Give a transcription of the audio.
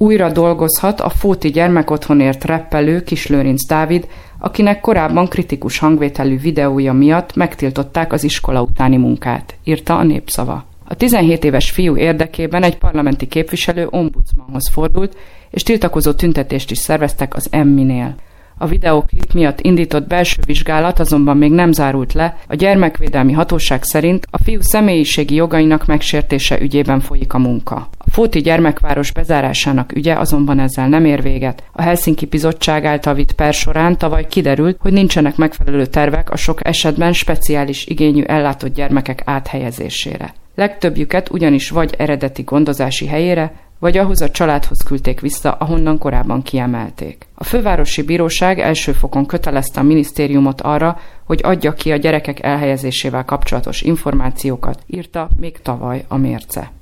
Újra dolgozhat a Fóti gyermekotthonért reppelő Kislőrinc Dávid, akinek korábban kritikus hangvételű videója miatt megtiltották az iskola utáni munkát, írta a Népszava. A 17 éves fiú érdekében egy parlamenti képviselő ombudsmanhoz fordult, és tiltakozó tüntetést is szerveztek az Emminél. A videóklip miatt indított belső vizsgálat azonban még nem zárult le, a gyermekvédelmi hatóság szerint a fiú személyiségi jogainak megsértése ügyében folyik a munka. A Fóti gyermekváros bezárásának ügye azonban ezzel nem ér véget. A Helsinki Bizottság által vitt per során tavaly kiderült, hogy nincsenek megfelelő tervek a sok esetben speciális igényű ellátott gyermekek áthelyezésére. Legtöbbjüket ugyanis vagy eredeti gondozási helyére, vagy ahhoz a családhoz küldték vissza, ahonnan korábban kiemelték. A fővárosi bíróság első fokon kötelezte a minisztériumot arra, hogy adja ki a gyerekek elhelyezésével kapcsolatos információkat, írta még tavaly a Mérce.